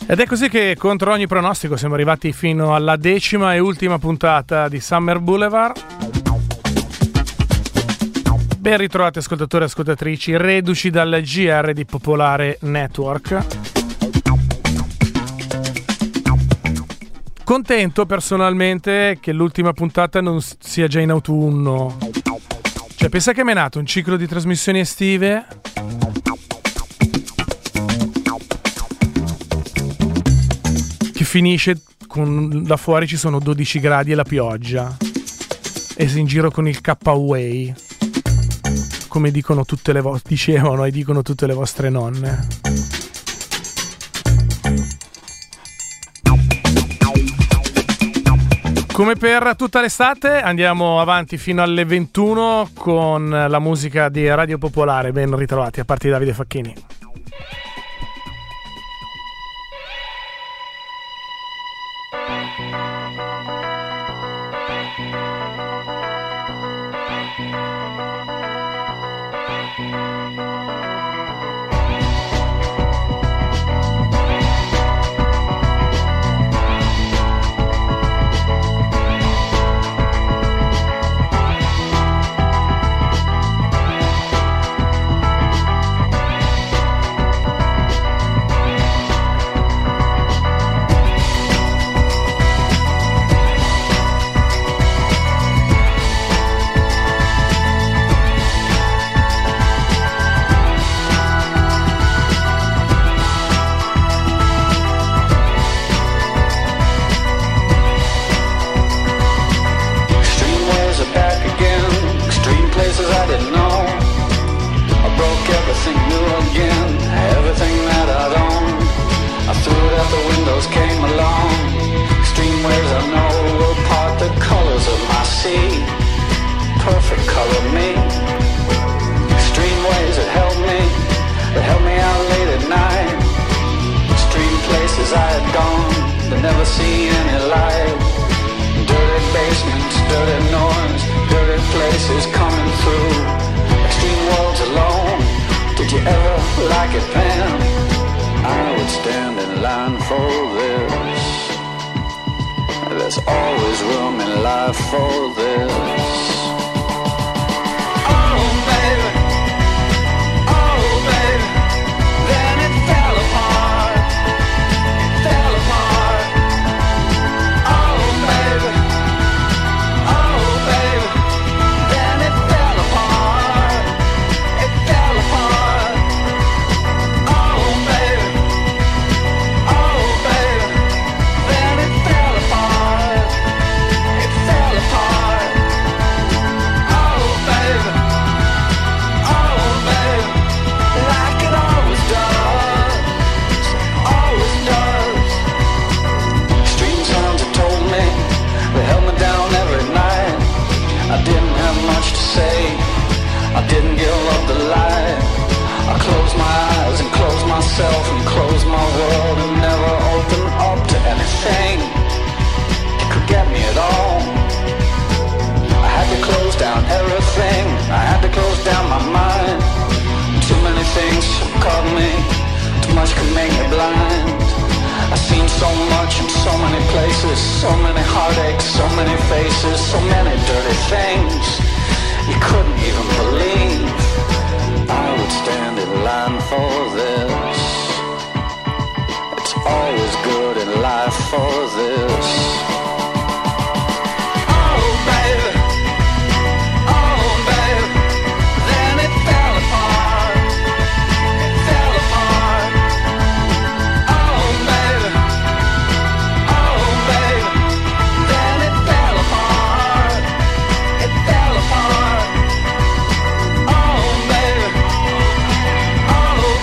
Ed è così che contro ogni pronostico siamo arrivati fino alla 10ª e ultima puntata di Summer Boulevard. Ben ritrovati ascoltatori e ascoltatrici, reduci dal GR di Popolare Network. Contento personalmente che l'ultima puntata non sia già in autunno. Cioè, pensa che mi è nato un ciclo di trasmissioni estive che finisce con da fuori ci sono 12 gradi e la pioggia e sei in giro con il K-Way, come dicono tutte le dicevano e dicono tutte le vostre nonne. Come per tutta l'estate andiamo avanti fino alle 21 con la musica di Radio Popolare. Ben ritrovati, a parte Davide Facchini.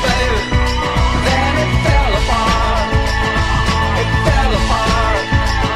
Fell apart.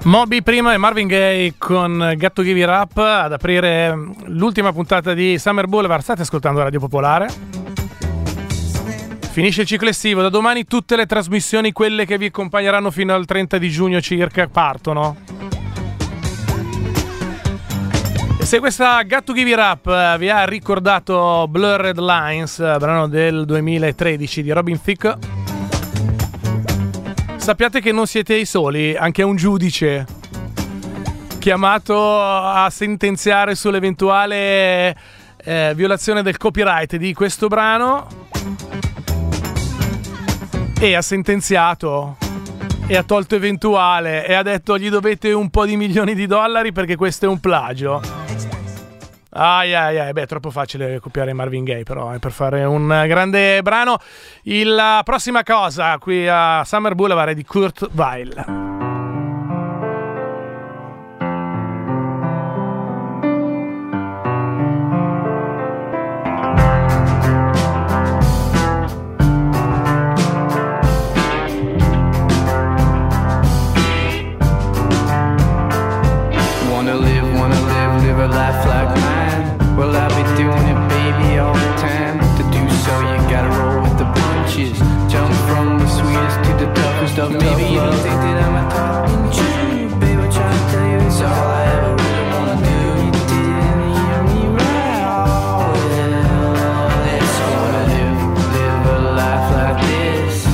Moby prima e Marvin Gaye con Got to Give It Up ad aprire l'ultima puntata di Summer Boulevard. State ascoltando Radio Popolare. Finisce il ciclo estivo, da domani tutte le trasmissioni, quelle che vi accompagneranno fino al 30 di giugno circa, partono. E se questa Got to Give It Up vi ha ricordato Blurred Lines, brano del 2013 di Robin Thicke, sappiate che non siete i soli, anche un giudice chiamato a sentenziare sull'eventuale violazione del copyright di questo brano e ha sentenziato e ha tolto eventuale e ha detto gli dovete un po' di milioni di dollari perché questo è un plagio. Beh, è troppo facile copiare Marvin Gaye, però per fare un grande brano. La prossima cosa qui a Summer Boulevard è di Kurt Weill. Live a life like mine. Well, I'll be doing it, baby, all the time. To do so, you gotta roll with the punches. Jump from the sweetest to the toughest of maybe you don't think that I'm a talking true, baby. I'm trying to tell you it's all I ever really wanna do. You didn't hear me right. Well, that's all I live a life like this.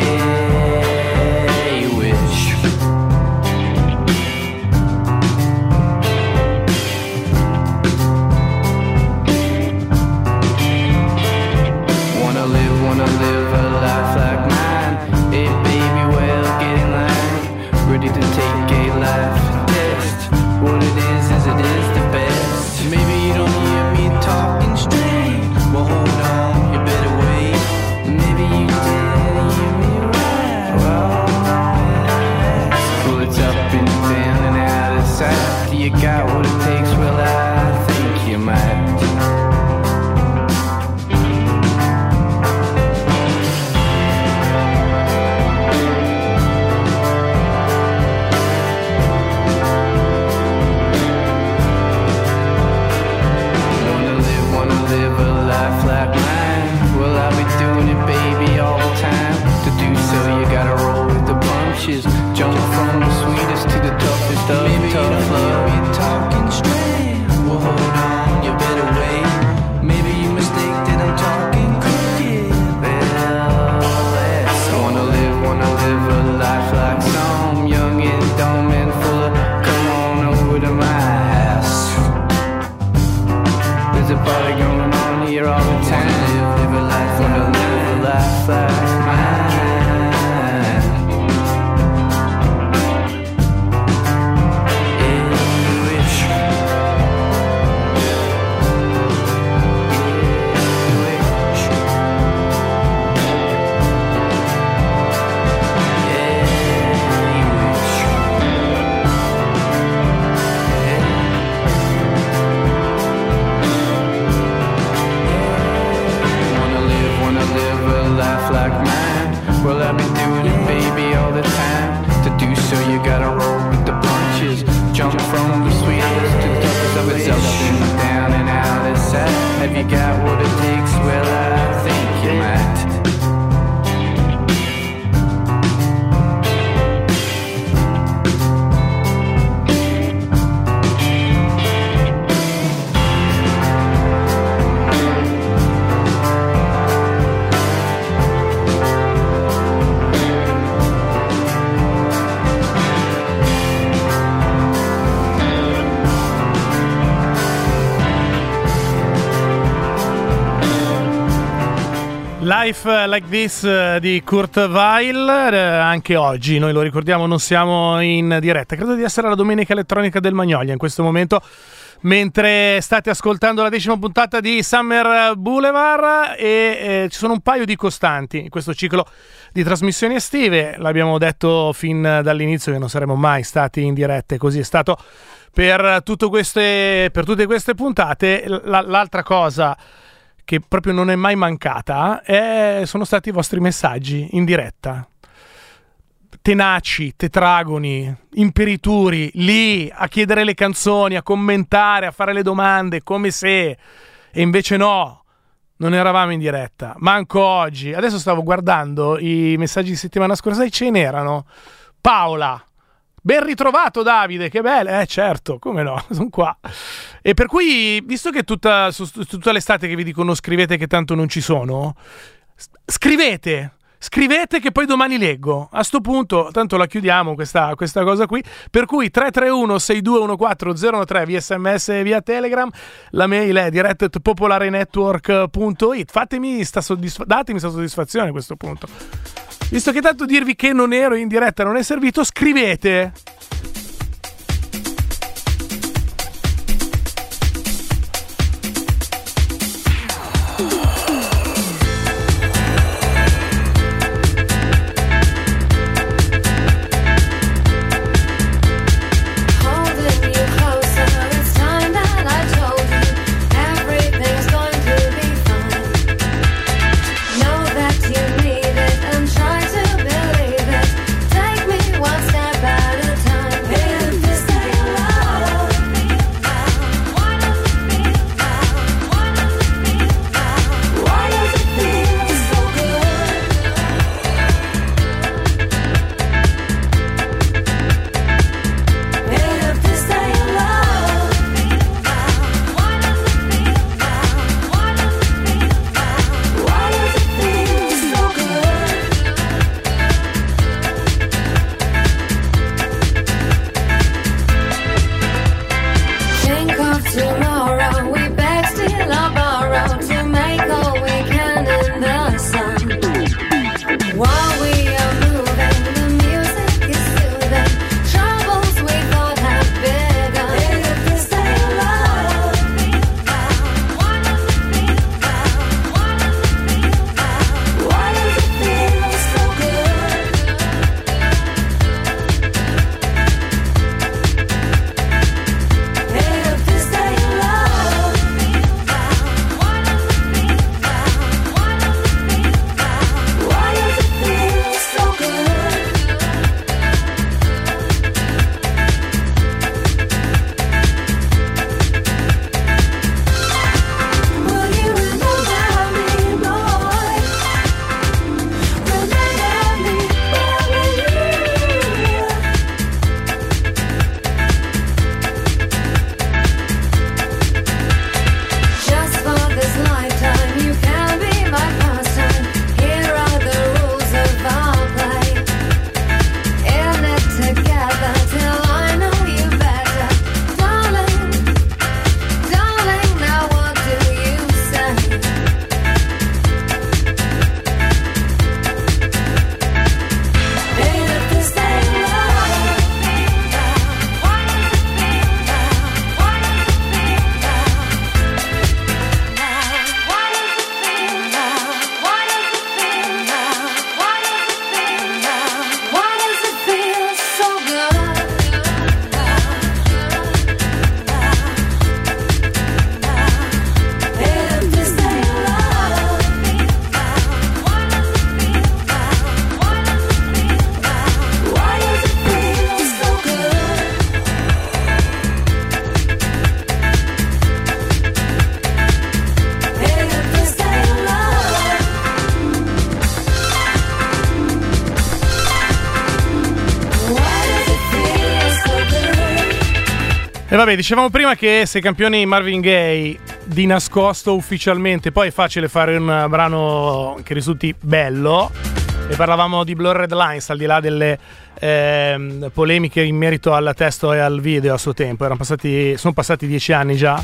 Yeah, you wish. Wanna live a life like mine. Hey baby, well, get in line. Ready to take a life test. What it is it is the best. Maybe you don't hear me talking straight. Well, hold on, you better wait. Maybe you didn't hear me right. Well, it's up and down and out of sight. You got what it takes, well, I think you might. Like mine. Well, I'll be doing it, baby, all the time. To do so, you gotta roll with the punches. Jump from the sweetest to the toughest of maybe tough love. Maybe you're talking straight. Well, hold on, you better wait. Maybe you mistake that I'm talking crooked. Well, let's wanna live a life like some young and dumb and full of. Come on over to my house. There's a party going on here all the time. Live a life, wanna live a life like mine. Like mine. Well, I've been doing it, baby, all the time. To do so, you gotta roll with the punches. Jump from the sweetest to the toughest of it. Up and down and out of sight. Have you got what it takes? Well, I think you might. Life Like This di Kurt Weill, anche oggi, noi lo ricordiamo, non siamo in diretta, credo di essere la domenica elettronica del Magnolia in questo momento, mentre state ascoltando la 10ª puntata di Summer Boulevard e ci sono un paio di costanti in questo ciclo di trasmissioni estive. L'abbiamo detto fin dall'inizio che non saremmo mai stati in diretta, così è stato per tutte queste puntate. L'altra cosa che proprio non è mai mancata sono stati i vostri messaggi in diretta. tenaci, tetragoni, imperituri, lì a chiedere le canzoni, a commentare, a fare le domande, come se... E invece no, non eravamo in diretta, manco oggi. Adesso stavo guardando i messaggi di settimana scorsa e ce n'erano. Paola, ben ritrovato Davide, che bello, certo, come no, sono qua. E per cui, visto che tutta l'estate che vi dicono scrivete che tanto non ci sono, scrivete che poi domani leggo. A sto punto tanto la chiudiamo questa cosa qui, per cui 331-6214-013 via sms e via telegram, la mail è diretta@popolarenetwork.it. datemi sta soddisfazione a questo punto, visto che tanto dirvi che non ero in diretta non è servito. Scrivete. E vabbè, dicevamo prima che sei campioni Marvin Gaye di nascosto ufficialmente, poi è facile fare un brano che risulti bello. E parlavamo di Blurred Lines, al di là delle polemiche in merito al testo e al video a suo tempo. Sono passati 10 anni già.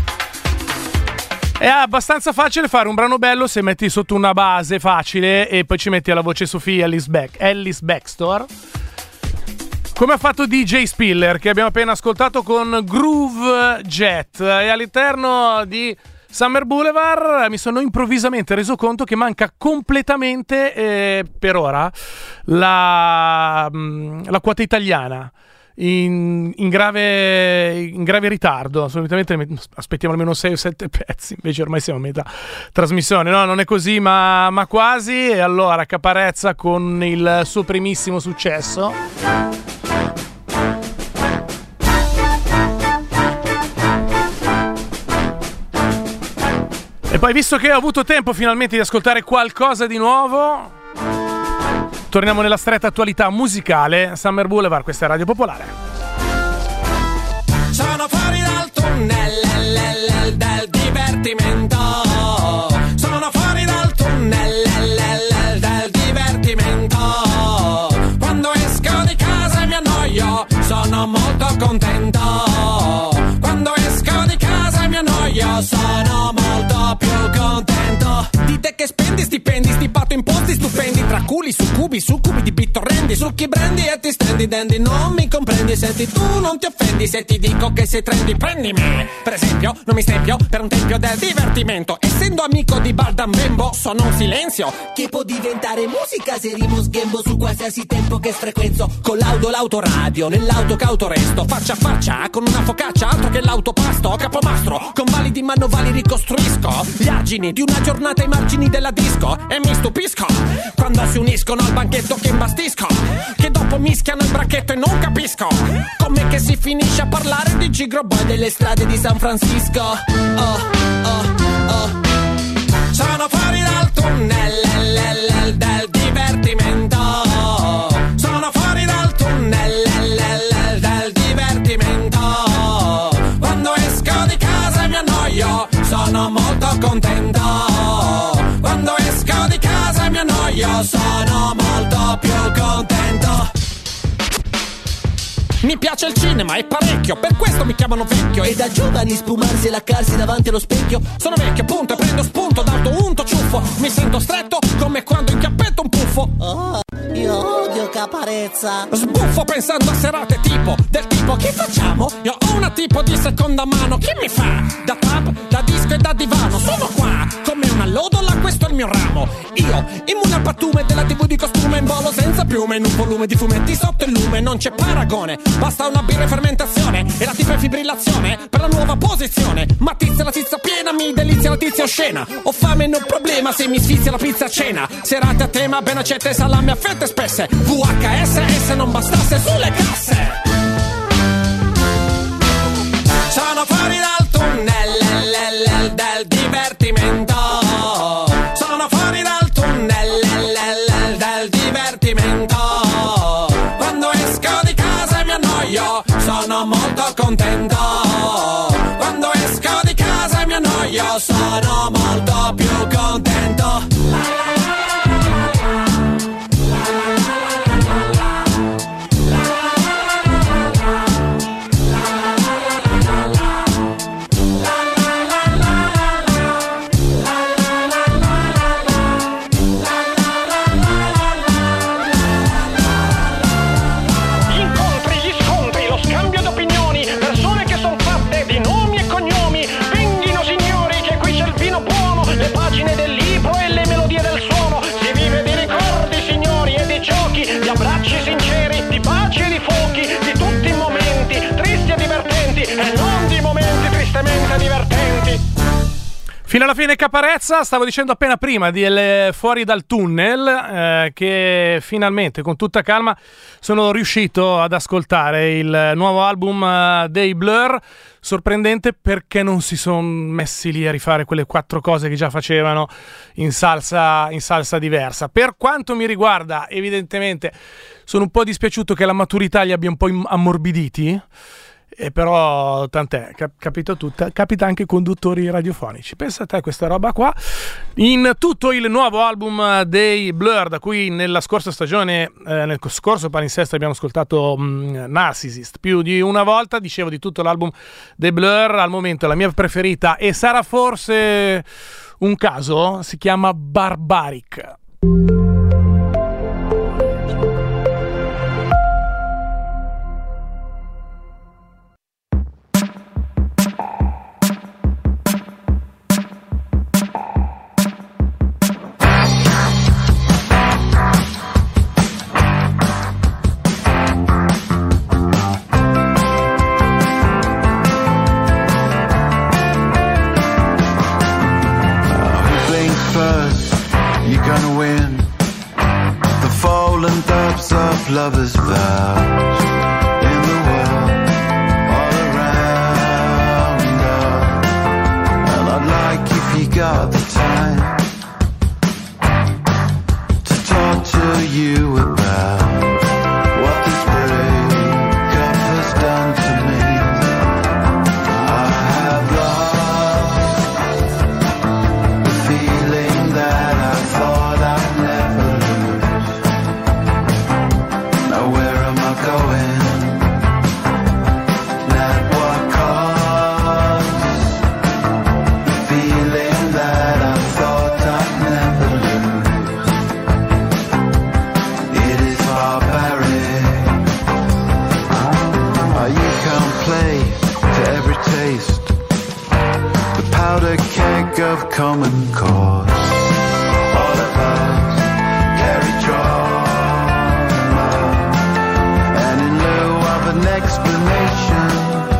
È abbastanza facile fare un brano bello se metti sotto una base facile e poi ci metti alla voce Sophie Ellis Bextor, come ha fatto DJ Spiller, che abbiamo appena ascoltato con Groove Jet. E all'interno di Summer Boulevard mi sono improvvisamente reso conto che manca completamente per ora la quota italiana. in grave ritardo. Solitamente aspettiamo almeno 6 o 7 pezzi, invece ormai siamo a metà trasmissione. No, non è così, ma quasi. E allora Caparezza con il suo primissimo successo. E poi, visto che ho avuto tempo finalmente di ascoltare qualcosa di nuovo, torniamo nella stretta attualità musicale. Summer Boulevard, questa è Radio Popolare. Sono fuori dal tunnel del divertimento. Sono fuori dal tunnel del divertimento. Quando esco di casa e mi annoio, sono molto contento. Quando esco di casa e mi annoio, sono molto più contento. Dite che spendi stipendi, stipato imposti stupendi, tra culi, succubi di bittorrendi, succhi brandy e ti stendi dandy. Non mi comprendi, senti, tu non ti offendi se ti dico che sei trendy. Prendi me, per esempio, non mi stempio per un tempio del divertimento. Essendo amico di Bardam Bembo, sono un silenzio che può diventare musica se rimo sghembo su qualsiasi tempo che frequenzo. Con l'autoradio, nell'auto cauto resto, faccia a faccia con una focaccia, altro che l'autopasto. Capomastro, con validi manovali ricostruisco gli argini di una giornata ai margini della disco. E mi stupisco quando si uniscono al banchetto che imbastisco, che dopo mischiano il bracchetto e non capisco com'è che si finisce a parlare di Gigro Boy delle strade di San Francisco. Sono fuori dal tunnel del divertimento. Sono fuori dal tunnel del divertimento. Quando esco di casa e mi annoio, sono molto contento. Quando esco di casa e mi annoio, sono molto più contento. Mi piace il cinema e parecchio, per questo mi chiamano vecchio. E da giovani spumarsi e laccarsi davanti allo specchio. Sono vecchio appunto e prendo spunto d'alto unto ciuffo. Mi sento stretto come quando inchiappetto un puffo. Oh, io odio Caparezza. Sbuffo pensando a serate tipo, del tipo che facciamo? Io ho una tipo di seconda mano, chi mi fa? Da pub, da disco e da divano. Sono qua come una lodola, questo è il mio ramo. Io, immune al pattume della TV di costume, in volo senza piume, in un volume di fumetti sotto il lume. Non c'è paragone, basta una birra e fermentazione e la tipa è fibrillazione per la nuova posizione. Ma tizia la tizia piena, mi delizia la tizia oscena. Ho fame, non problema se mi sfizia la pizza a cena. Serate a tema, ben accette, salame a fette spesse. VHS, se non bastasse sulle casse. Sono fuori dal tunnel del divertimento. Sono fuori dal tunnel del divertimento. Quando esco di casa e mi annoio, sono molto contento. Quando esco di casa e mi annoio, sono molto più contento. Fino alla fine Caparezza, stavo dicendo appena prima di fuori dal tunnel, che finalmente con tutta calma sono riuscito ad ascoltare il nuovo album dei Blur. Sorprendente perché non si sono messi lì a rifare quelle 4 cose che già facevano in salsa diversa. Per quanto mi riguarda, evidentemente sono un po' dispiaciuto che la maturità li abbia un po' ammorbiditi. E però tant'è, capita anche ai conduttori radiofonici. Pensa a te questa roba qua. In tutto il nuovo album dei Blur, da cui nella scorsa stagione, nel scorso palinsesto abbiamo ascoltato Narcissist più di una volta. Dicevo di tutto l'album dei Blur, al momento la mia preferita, e sarà forse un caso, si chiama Barbaric. of common cause. All of us carry trauma, and in lieu of an explanation,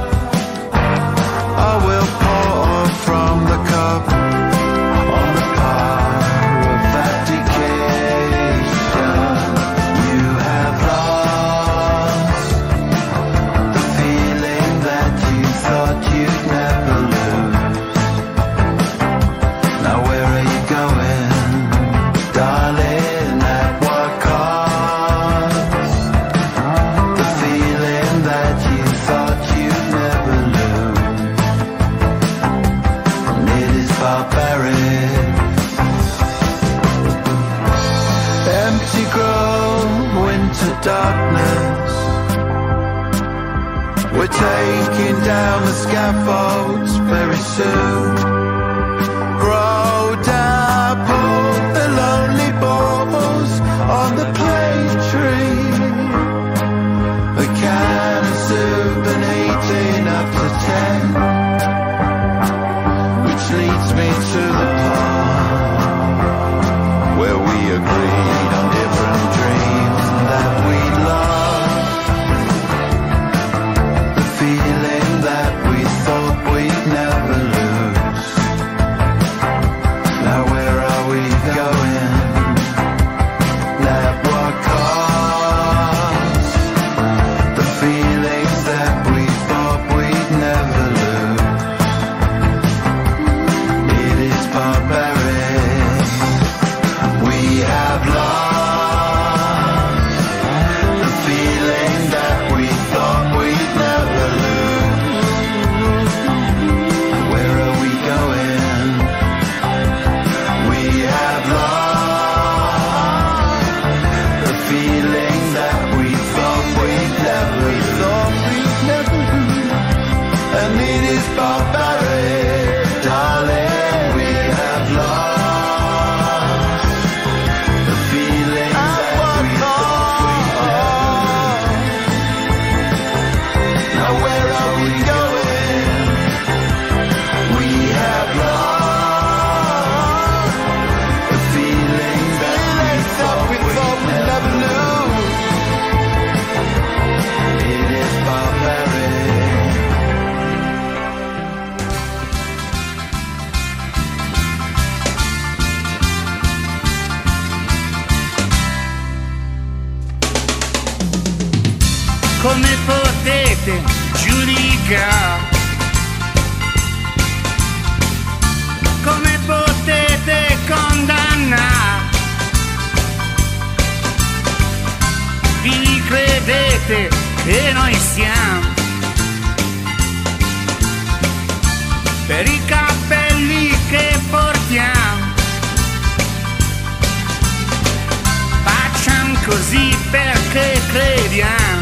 I will pour from the cup on the power of abdication. You have lost the feeling that you thought you'd never lose. Now where are you going, darling, at what cost? The feeling that you thought you'd never lose. And it is barbaric. Empty grove, winter darkness. We're taking down the scaffolds very soon. Grow down, put the lonely balls on the plane tree. A can of soup and eating up to 10, which leads me to the part where we agreed on different dreams that we'd lost. The feeling that we thought we'd never lose. Now where are we going? At what cost? The feelings that we thought we'd never lose. It is barbaric. We have lost the feeling that we thought we'd never lose. Where are we going? We have lost the feeling that we thought we'd never lose. And it is barbaric, darling. We have lost the feeling that we thought we'd never lose. Now where are we going? We have lost the feeling that we thought we'd never lose. It is barbaric. Come potete giudicare? Come potete condannare? Vi credete che noi siamo per i cappelli che portiamo? Facciamo così perché crediamo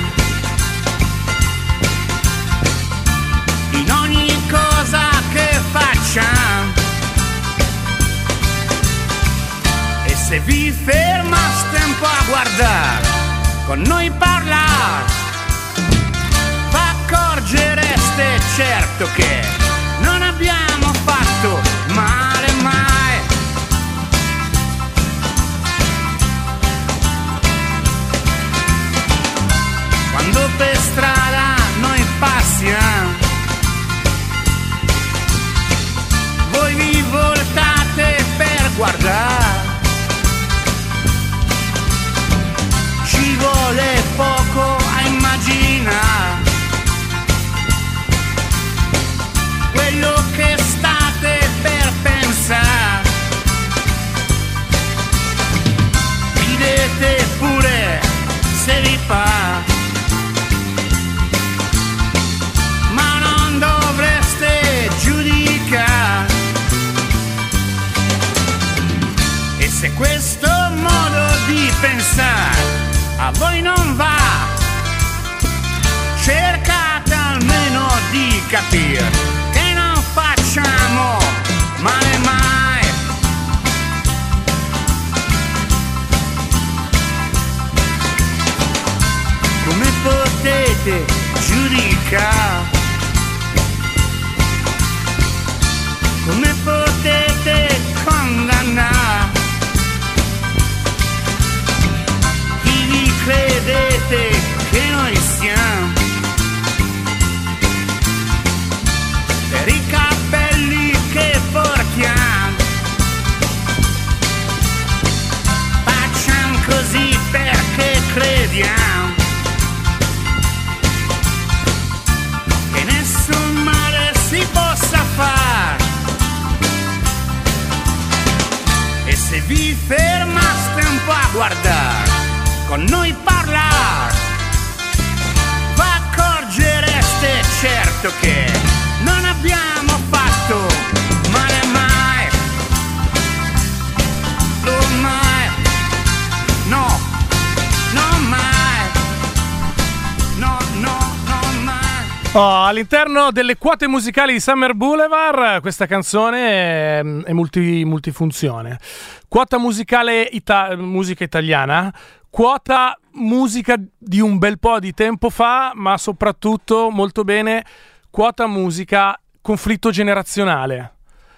in ogni cosa che facciamo. E se vi fermaste un po' a guardare, con noi parlare, v'accorgereste certo che non abbiamo fatto male mai. Quando per strada noi passiamo, voi vi voltate per guardare. Ci vuole poco a immaginare quello che state per pensare. Ridete pure se vi fa, ma non dovreste giudicare. E se questo modo di pensare a voi non va, cercate almeno di capire che non facciamo male mai. Come potete giudicare? Come potete vi fermaste un po' a guardare, con noi parlare, v'accorgereste certo che non abbiamo fatto male mai, mai, no, non mai, no, mai. All'interno delle quote musicali di Summer Boulevard questa canzone è multifunzione. Quota musicale musica italiana, quota musica di un bel po' di tempo fa, ma soprattutto molto bene quota musica conflitto generazionale.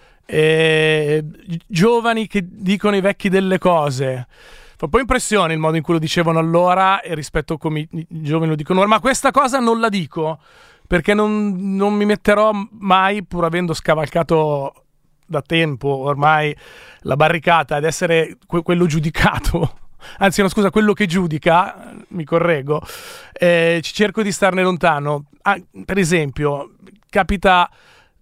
Giovani che dicono ai vecchi delle cose. Fa un po' impressione il modo in cui lo dicevano allora e rispetto a come i giovani lo dicono ora, ma questa cosa non la dico perché non mi metterò mai, pur avendo scavalcato da tempo ormai la barricata, ad essere quello giudicato, anzi no scusa, quello che giudica, mi correggo, ci cerco di starne lontano. Per esempio capita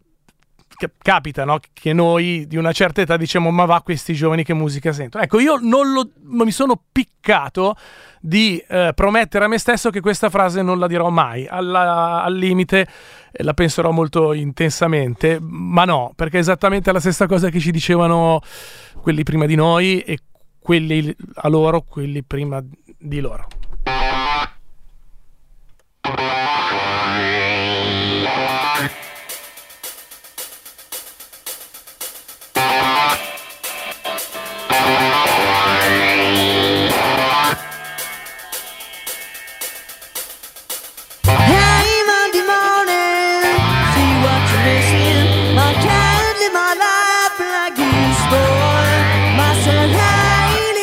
no? Che noi di una certa età diciamo ma va, questi giovani che musica sentono. Ecco, io mi sono piccato di promettere a me stesso che questa frase non la dirò mai, al limite la penserò molto intensamente, ma no, perché è esattamente la stessa cosa che ci dicevano quelli prima di noi e quelli a loro, quelli prima di loro.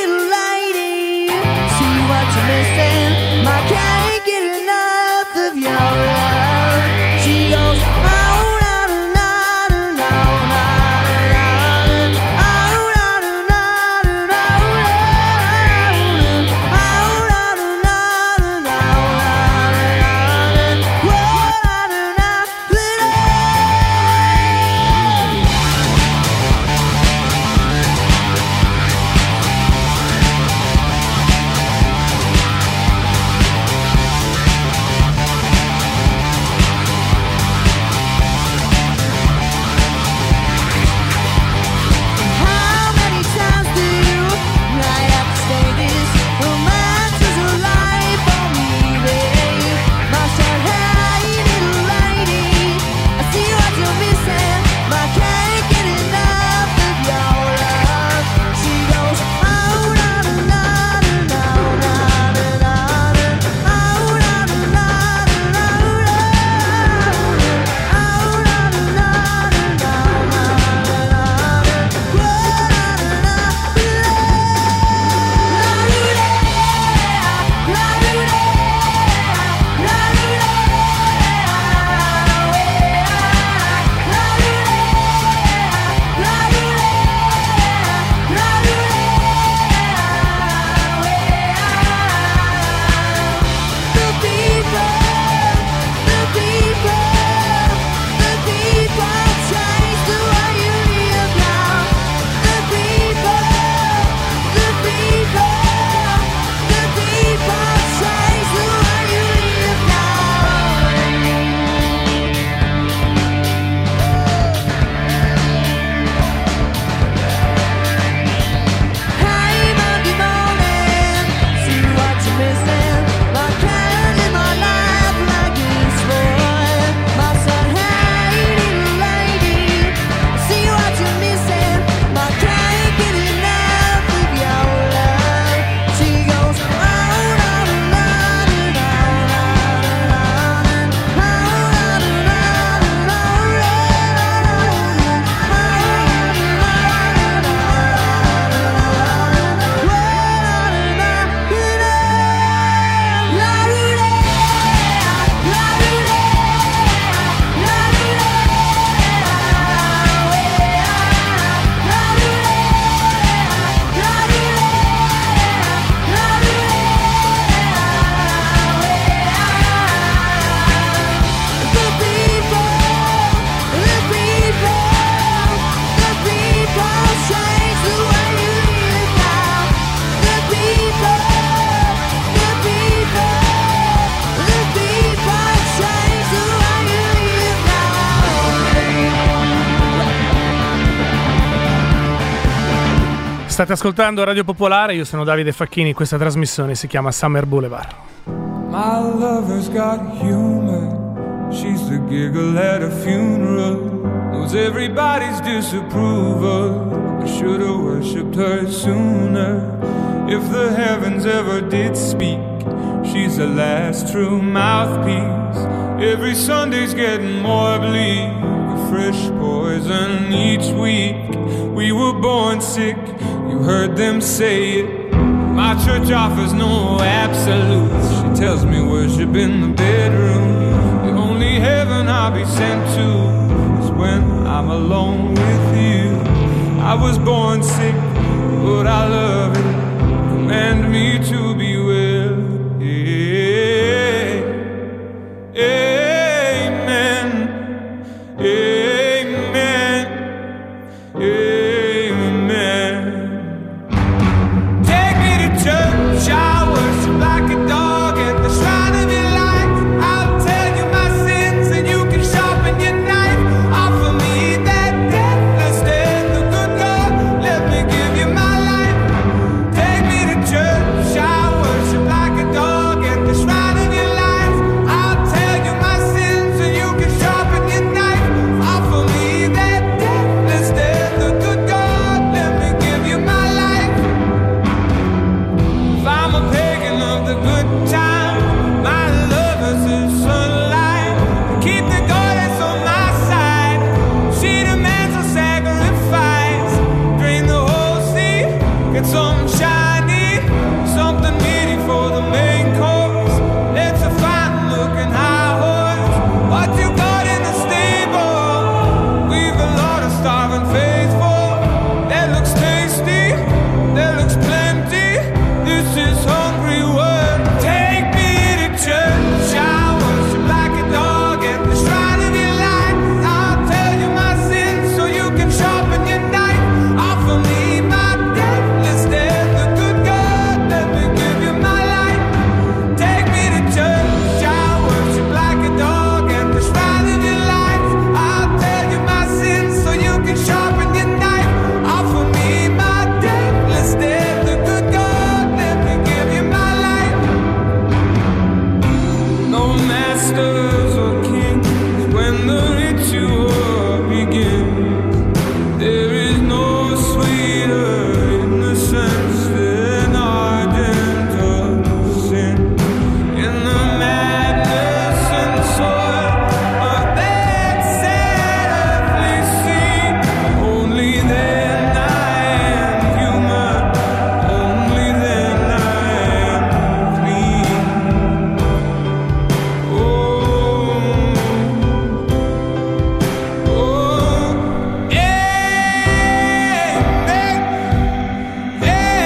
My can't get enough of you. State ascoltando Radio Popolare, io sono Davide Facchini, questa trasmissione si chiama Summer Boulevard. My lover's got humor, she's the giggle at a funeral, knows everybody's disapproval, I should've worshipped her sooner. If the heavens ever did speak, she's the last true mouthpiece. Every Sunday's getting more bleak, a fresh poison each week. We were born sick, you heard them say it. My church offers no absolutes. She tells me worship in the bedroom. The only heaven I'll be sent to is when I'm alone with you. I was born sick, but I love it. Command me to be well. Amen. Amen. Amen. Take me to church, I worship like a dog at the shrine of your light. I'll tell you my sins and you can sharpen your knife. Offer me that deathless death, the good God, let me give you my life. Take me to church, I worship like a dog at the shrine of your life. I'll tell you my sins and you can sharpen your knife. Offer me that deathless death, the good God, let me give you my life. If I'm a pagan of the good time, my lover's the sunlight. Keep the goddess on my side. She demands a sacrifice. Drain the whole sea, get something shiny, something meaty for the main course. Let's a fine looking high horse. What you got in the stable? We've a lot of starving faithful. That looks tasty, that looks plenty. This is hungry work. Take me to church, I worship like a dog at the shrine of your light. I'll tell you my sins so you can sharpen your knife. Offer me my deathless death, the good God, let me give you my life. Take me to church, I worship like a dog at the shrine of your light. I'll tell you my sins so you can sharpen your knife. Offer me my deathless death, the good God, let me give you my life. No masters or kings when the ritual begins. There is no sweeter innocence than ardent of sin. In the madness and soil of that sad earthly scene, only then I am human, only then I am clean. Oh, oh, amen,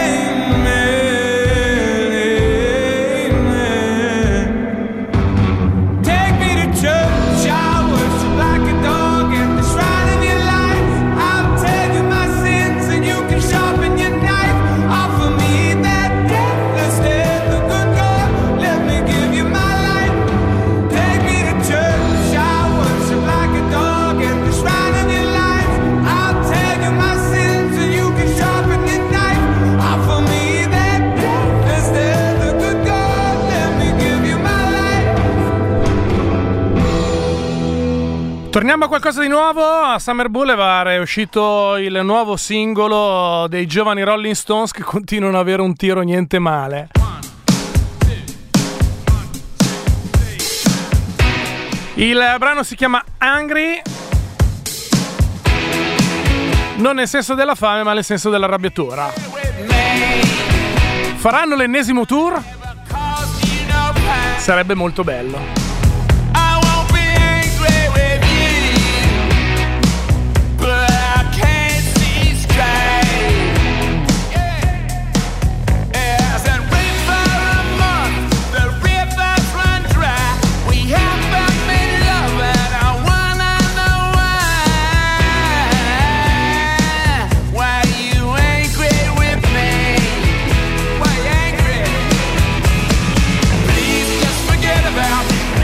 amen. Take me to church, I worship like a dog at the shrine of your life. I'll tell you my sins and you can sharpen your knife. Offer me that deathless death, the good God, let me give you my life. Take me to church, I worship like a dog at the shrine of your life. I'll tell you my sins and you can sharpen your knife. Offer me that deathless death, the good God, let me give you my life. Torniamo a qualcosa di nuovo. A Summer Boulevard è uscito il nuovo singolo dei giovani Rolling Stones che continuano ad avere un tiro niente male. Il brano si chiama Hungry, non nel senso della fame ma nel senso dell'arrabbiatura. Faranno l'ennesimo tour? Sarebbe molto bello. I won't be angry with you, but I can't see straight. As I wait for a month, the rivers run dry. We haven't been loving, I wanna know why. Why you angry with me? Why you angry? Please just forget about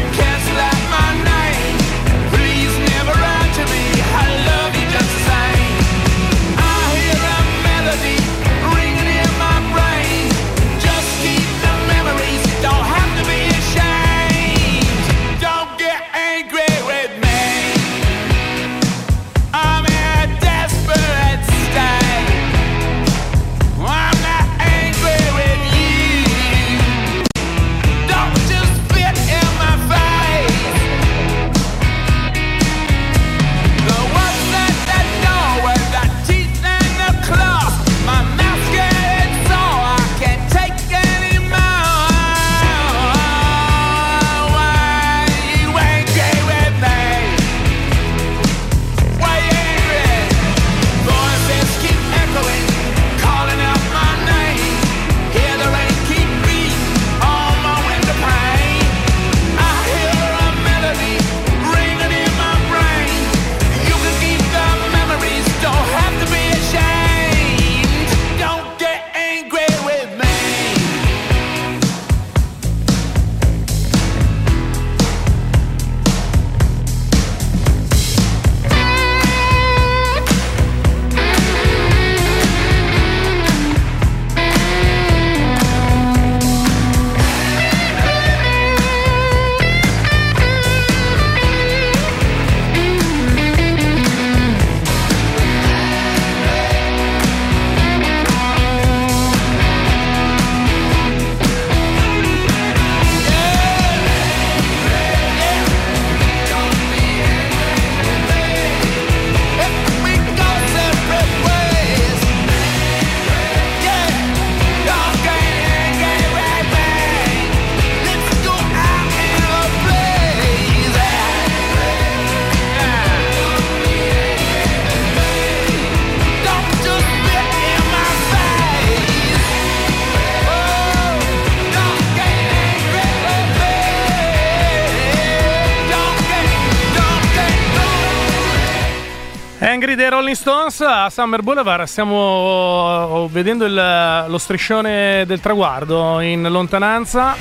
Angry dei Rolling Stones a Summer Boulevard. Stiamo vedendo lo striscione del traguardo in lontananza.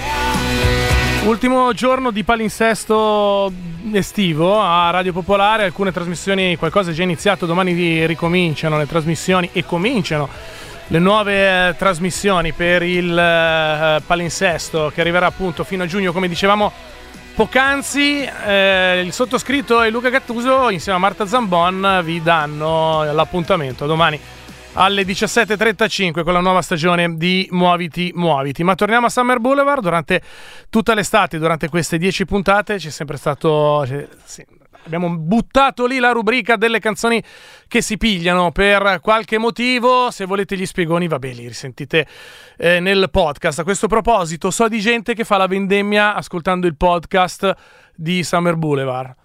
Ultimo giorno di palinsesto estivo a Radio Popolare. Alcune trasmissioni, qualcosa è già iniziato. Domani ricominciano le trasmissioni e cominciano le nuove trasmissioni per il palinsesto, che arriverà appunto fino a giugno, come dicevamo poc'anzi. Il sottoscritto e Luca Gattuso insieme a Marta Zambon vi danno l'appuntamento domani alle 17:35 con la nuova stagione di Muoviti Muoviti. Ma torniamo a Summer Boulevard. Durante tutta l'estate, durante queste 10 puntate c'è sempre stato abbiamo buttato lì la rubrica delle canzoni che si pigliano per qualche motivo. Se volete gli spiegoni, vabbè, li risentite nel podcast. A questo proposito, so di gente che fa la vendemmia ascoltando il podcast di Summer Boulevard,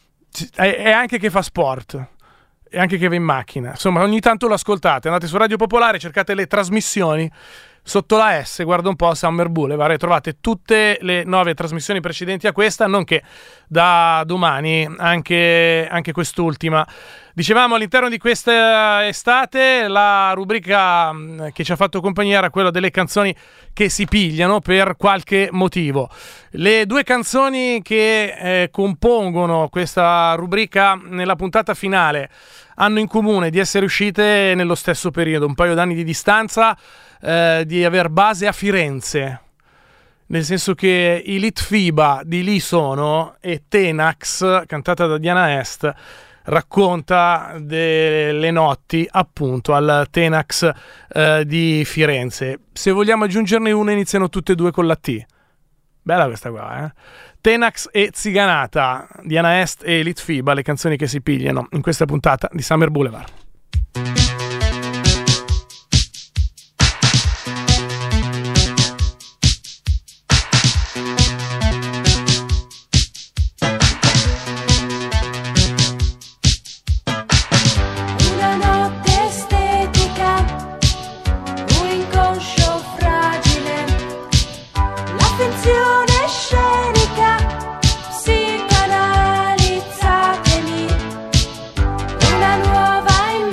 e anche che fa sport, e anche che va in macchina. Insomma, ogni tanto lo ascoltate. Andate su Radio Popolare, cercate le trasmissioni sotto la S, guarda un po' Summer Boulevard, e trovate tutte le 9 trasmissioni precedenti a questa, nonché da domani anche quest'ultima. Dicevamo, all'interno di questa estate la rubrica che ci ha fatto compagnia era quella delle canzoni che si pigliano per qualche motivo. Le 2 canzoni che compongono questa rubrica nella puntata finale hanno in comune di essere uscite nello stesso periodo, un paio d'anni di distanza, di aver base a Firenze, nel senso che i Litfiba di Lì sono, e Tenax, cantata da Diana Est, racconta delle notti appunto al Tenax di Firenze. Se vogliamo aggiungerne una, iniziano tutte e 2 con la T. Bella questa qua, Tenax e Ziganata, Diana Est e Litfiba, le canzoni che si pigliano in questa puntata di Summer Boulevard. Una nuova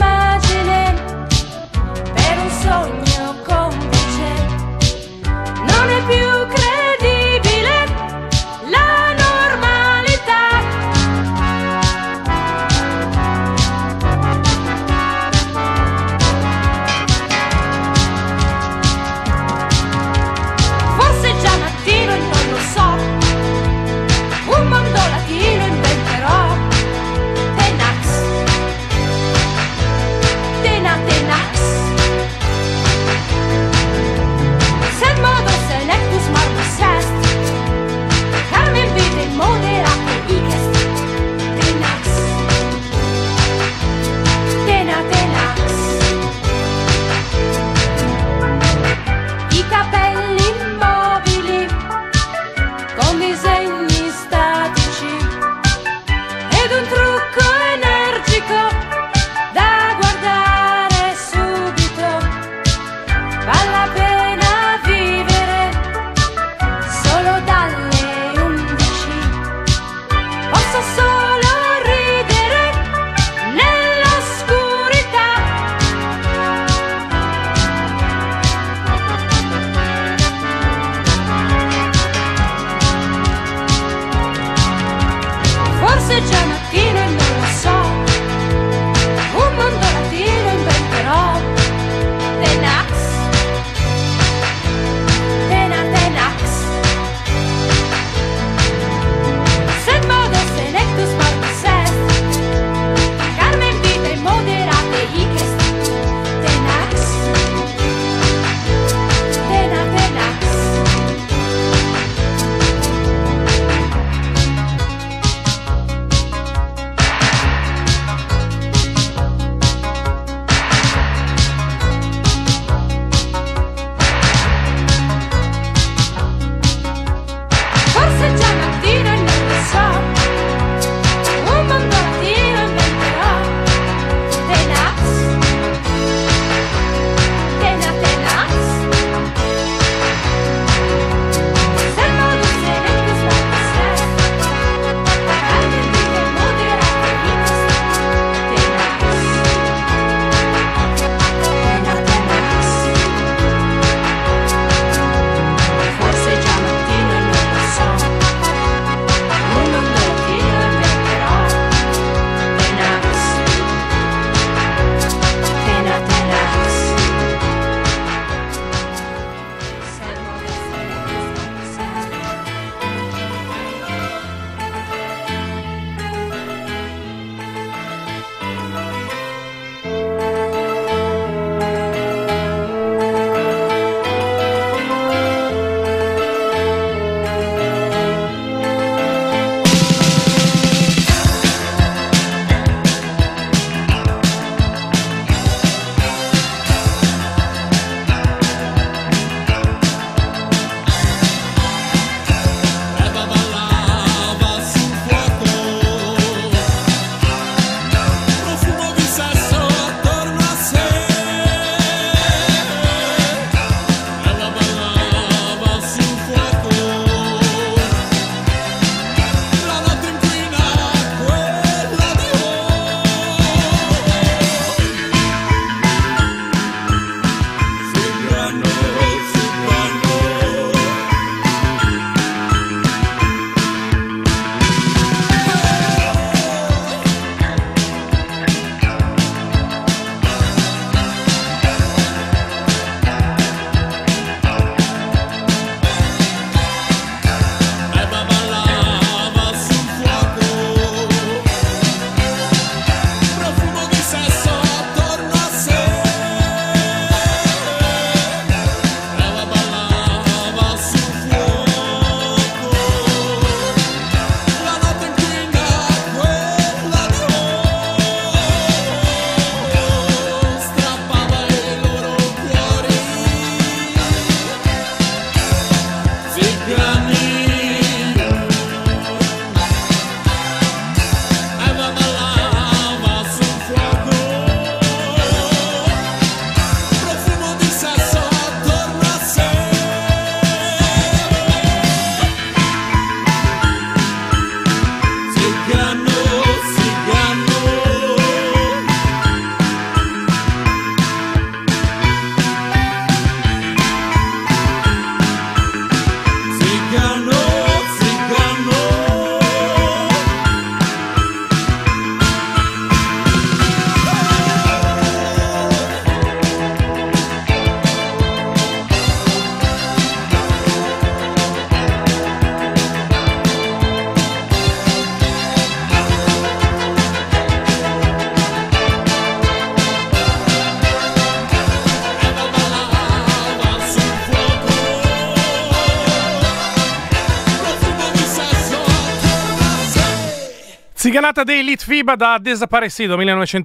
Ziganata dei Litfiba da Desaparecido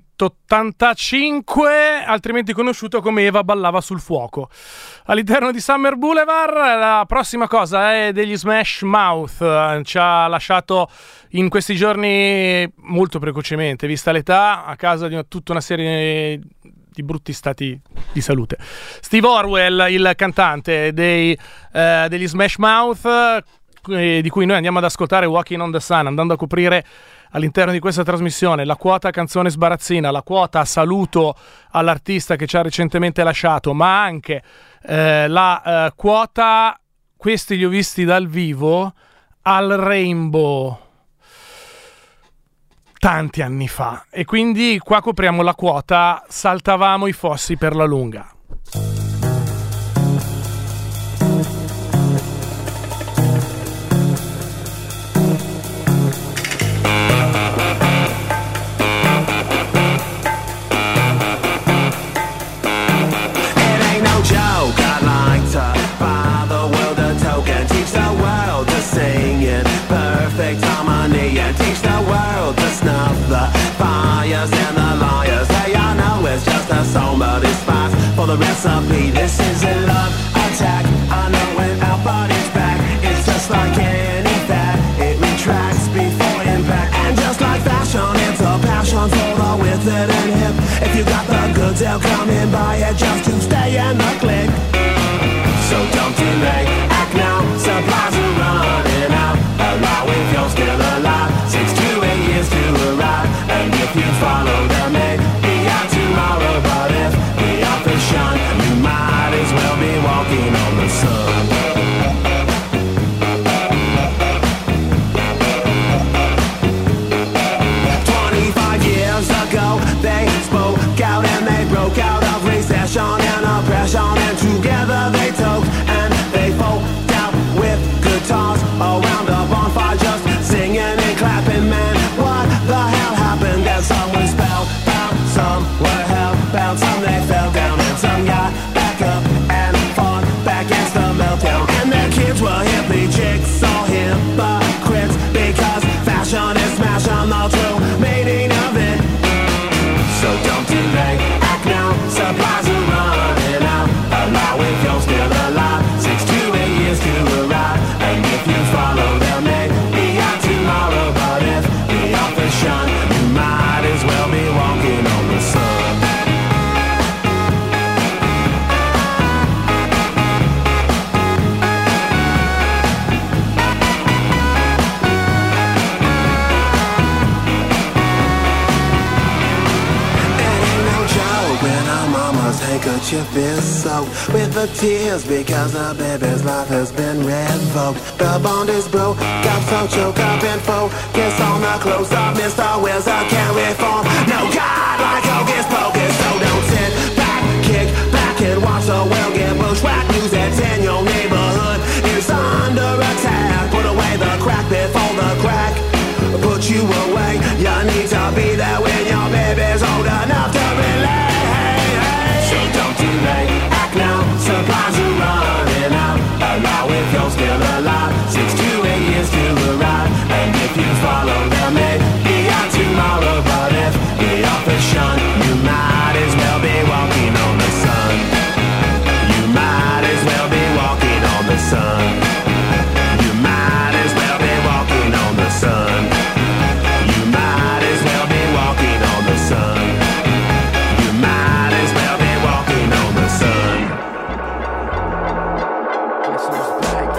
1985, altrimenti conosciuto come Eva ballava sul fuoco. All'interno di Summer Boulevard la prossima cosa è degli Smash Mouth. Ci ha lasciato in questi giorni molto precocemente, vista l'età, a causa di tutta una serie di brutti stati di salute. Steve Orwell, il cantante degli Smash Mouth, di cui noi andiamo ad ascoltare Walking on the Sun, andando a coprire all'interno di questa trasmissione la quota canzone sbarazzina, la quota saluto all'artista che ci ha recentemente lasciato, ma anche la quota questi li ho visti dal vivo al Rainbow tanti anni fa, e quindi qua copriamo la quota saltavamo i fossi per la lunga. For the recipe, this is a love attack. I know when our body's back, it's just like any fat. It retracts before impact. And just like fashion, it's a passion for the with it and hip. If you got the goods, they'll come and buy it just to stay in the clique. So don't delay, act now, supplies are running out. Allow if you're still alive, 6 to 8 years to arrive. And if you follow the maid, be out tomorrow. But if the office shine, you might as well be walking on the sun. They spoke out and they broke out of recession and oppression, and together they took and they folk out with guitars around a bonfire, just singing and clapping. Man, what the hell happened? And some were spellbound, some were hellbound, some they fell down, and some got back up and fought back against the meltdown. And their kids were hippie chicks, all hypocrites, because fashion is smashing the true meaning of it. So don't delay, act now, supplies are running out. Allow if you're still alive, 6 to 8 years to arrive. And if you follow them, may be out tomorrow. But if the office shine, you might as well be walking on the sun. Handkerchief is soaked with the tears because the baby's life has been revoked. The bond is broke, got so choked up and focus on the close up. Mr. Wizard can't reform. No God like Hocus Pocus. So don't sit back, kick back and watch the world get bushwhacked. News that's in your neighborhood is under attack. Put away the crack before the crack put you away. You need to be there when your baby's old enough to relate. Act now, supplies are running out. Allow if you're still alive, 6 to 8 years to arrive. And if you follow them, may be out tomorrow. But if the office shine, you might as well be walking on the sun. You might as well be walking on the sun. You might as well be walking on the sun. You might as well be walking on the sun. You might as well be walking on the sun. Guess who's back?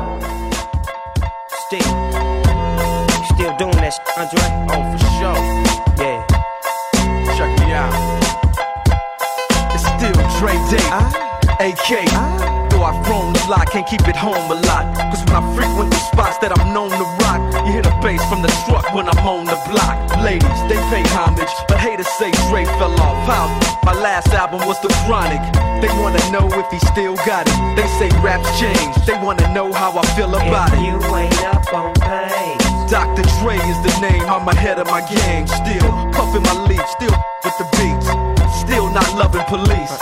Still doing that shit, Andre? Oh, for sure. Yeah. Check me out. It's still Dre Day, AK. Though I've grown a lot, can't keep it home a lot. Cause when I frequent the spots that I'm known to rock, you hear the bass from the truck when I'm on the block. Ladies, they pay homage, but haters say Dre fell off. How? My last album was The Chronic. They wanna know if he still got it. They say raps change, they wanna know how I feel about it. You ain't up on pain. Dr. Dre is the name, I'm ahead of my game. Still puffin' my leaf, still with the beats. Still not loving police.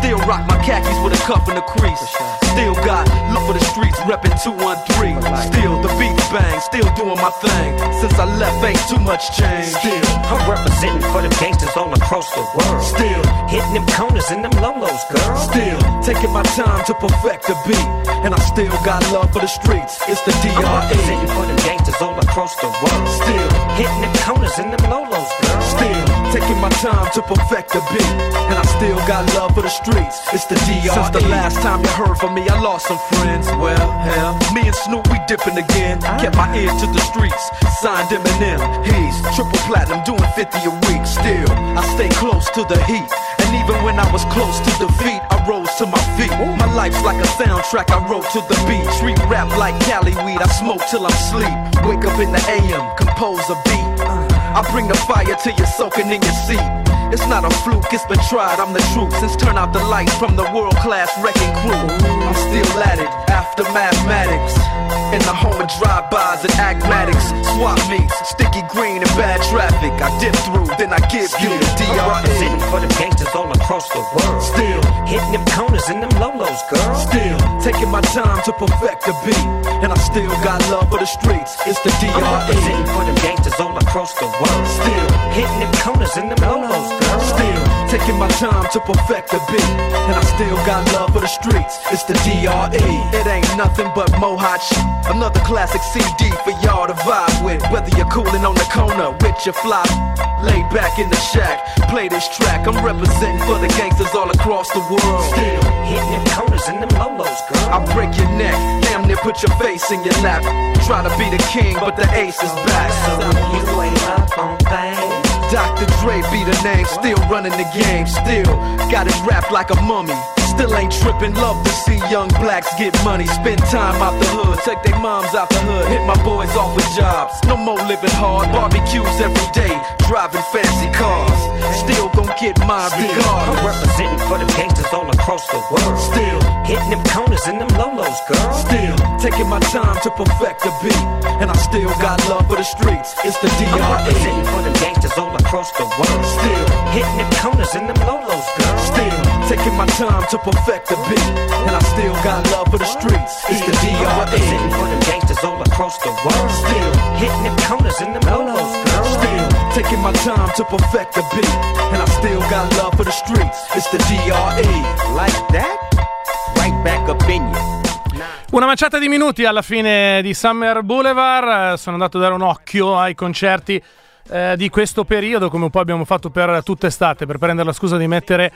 Still rock my khakis with a cuff and a crease. Still got love for the streets, reppin' 213. Still the beats bang, still doing my thing. Since I left, ain't too much change. Still, I'm representing for the gangsters all across the world. Still, hitting them corners and them lolos, girl. Still, taking my time to perfect the beat. And I still got love for the streets. It's the DRE. I'm representing for the gangsters all across the world. Still, hitting them corners and them lolos, girl. Still, taking my time to perfect the beat. And I still got love for the streets. It's the DRE. Since the last time you heard from me, I lost some friends. Well, hell, me and Snoop, we dipping again. Kept my ear to the streets. Signed Eminem. He's triple platinum, doing 50 a week. Still, I stay close to the heat. And even when I was close to defeat, I rose to my feet. My life's like a soundtrack, I wrote to the beat. Street rap like Cali weed, I smoke till I'm sleep. Wake up in the AM, compose a beat. I bring the fire till you're soaking in your seat. It's not a fluke, it's been tried, I'm the truth. Since turn out the lights from the world-class wrecking crew, I'm still at it, after mathematics. In the home of drive-bys and acmatics. Swap meets, sticky green and bad traffic. I dip through, then I give you the DRE. I'm representing for the gangsters all across the world. Still, hitting them corners and them lolos, girl. Still, taking my time to perfect the beat. And I still got love for the streets. It's the DRE. I'm representing for the gangsters all across the world. Still, hitting them corners and them lolos, girl. Still, taking my time to perfect the beat. And I still got love for the streets. It's the DRE. It ain't nothing but mo hot shit. Another classic CD for y'all to vibe with. Whether you're coolin' on the corner with your fly, laid back in the shack, play this track. I'm representing for the gangsters all across the world. Still, hitting them corners and them lolos, girl. I break your neck, damn near put your face in your lap. Try to be the king, but the ace is back. So you ain't up on things. Dr. Dre be the name, still running the game. Still, got it wrapped like a mummy. Still ain't trippin', love to see young blacks get money. Spend time out the hood, take their moms out the hood. Hit my boys off with jobs, no more living hard. Barbecues every day, driving fancy cars. Still gon' get my regard. I'm representing for the gangsters all across the world. Still, hitting them corners and them lolos, girl. Still, taking my time to perfect the beat. And I still got love for the streets. It's the DRE. I'm representing for the gangsters all across the world. Still, hitting them corners and them lolos, girl. Still, taking my time to perfect the beat. And I still got love for the streets. It's the DRE. I'm representing for the gangsters all across the world. Still, hitting them corners and them lolos, girl. Still, taking my time to perfect the beat. And I still got love for the streets. It's the DRE. Like that? Right back up in you. Una manciata di minuti alla fine di Summer Boulevard. Sono andato a dare un occhio ai concerti di questo periodo, come un po' abbiamo fatto per tutta estate, per prendere la scusa di mettere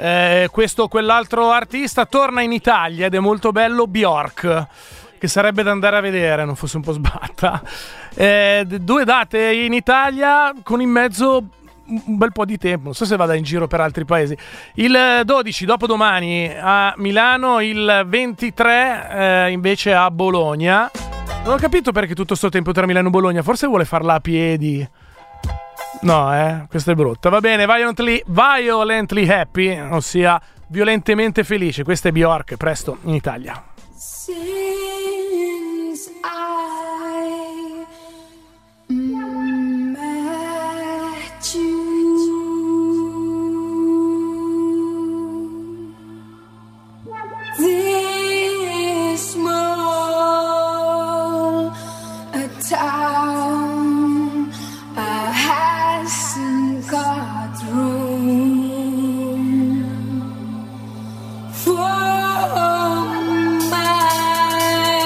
questo o quell'altro artista. Torna in Italia ed è molto bello Bjork, che sarebbe da andare a vedere, non fosse un po' sbatta. 2 date in Italia con in mezzo un bel po' di tempo, non so se vada in giro per altri paesi. Il 12 dopodomani a Milano, il 23 invece a Bologna. Non ho capito perché tutto sto tempo tra Milano e Bologna, forse vuole farla a piedi. No, questa è brutta. Va bene, Violently Happy, ossia violentemente felice. Questa è Bjork, presto in Italia. Since I met you, this small town hasn't got room for my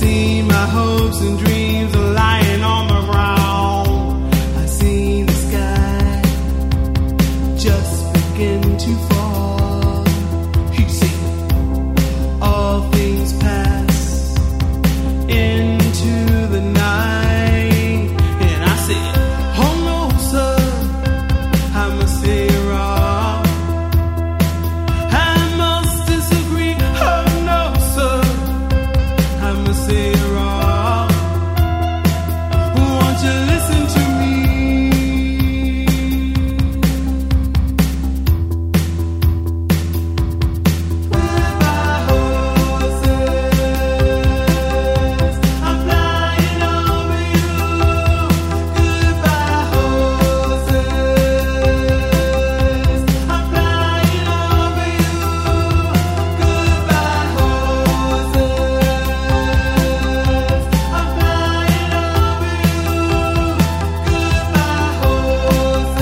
see my hopes and dreams are lying on the ground. I see the sky just begin to fall. You see, all things pass into the night, and I said, oh no, sir, I must say wrong. I must disagree. Oh no, sir, I must say wrong. Won't you listen to me? Goodbye horses, I'm flying over you. Goodbye horses, I'm flying over you. Goodbye horses, I'm flying over you. Goodbye horses,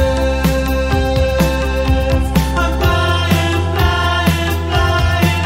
I'm flying, flying, flying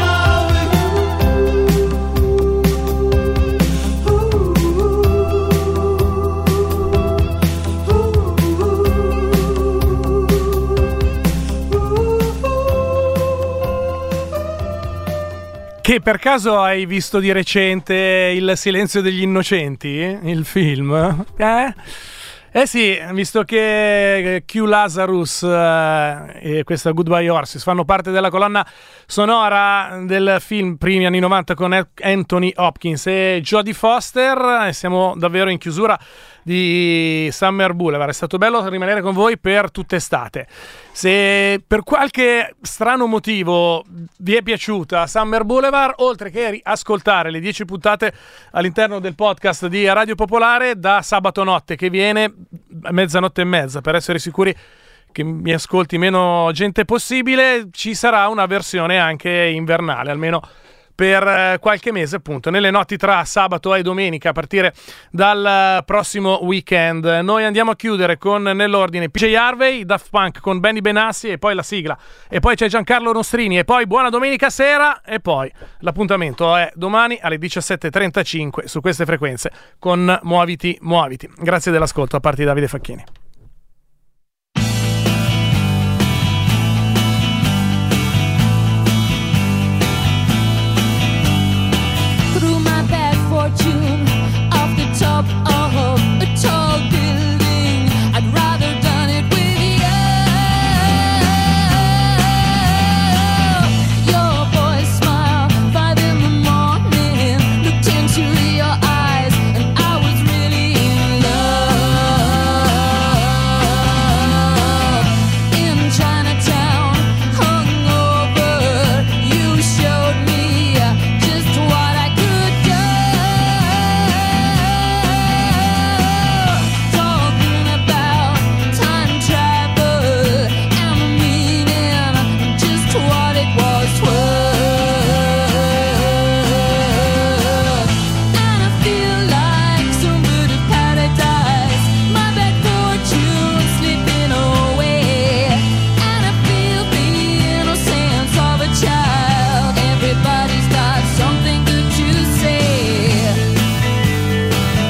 Che per caso hai visto di recente Il silenzio degli innocenti? Il film? Eh sì, visto che Q Lazarus e questa Goodbye Horses fanno parte della colonna sonora del film primi anni 90 con Anthony Hopkins e Jodie Foster, e siamo davvero in chiusura di Summer Boulevard. È stato bello rimanere con voi per tutta estate. Se per qualche strano motivo vi è piaciuta Summer Boulevard, oltre che ascoltare le 10 puntate all'interno del podcast di Radio Popolare, da sabato notte che viene a mezzanotte e mezza, per essere sicuri che mi ascolti meno gente possibile, ci sarà una versione anche invernale, almeno per qualche mese, appunto, nelle notti tra sabato e domenica a partire dal prossimo weekend. Noi andiamo a chiudere con, nell'ordine, PJ Harvey, Daft Punk con Benny Benassi e poi la sigla, e poi c'è Giancarlo Nostrini e poi buona domenica sera, e poi l'appuntamento è domani alle 17:35 su queste frequenze con Muoviti Muoviti. Grazie dell'ascolto, a parte Davide Facchini.